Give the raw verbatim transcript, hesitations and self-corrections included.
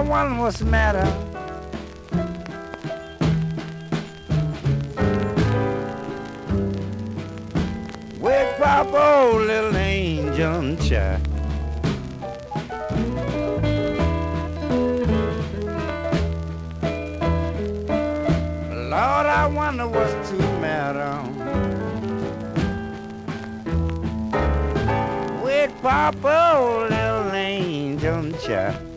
wonder what's the matter. With Papa, oh, little angel child. Lord, I wonder what's the matter with Papa, oh, little angel child.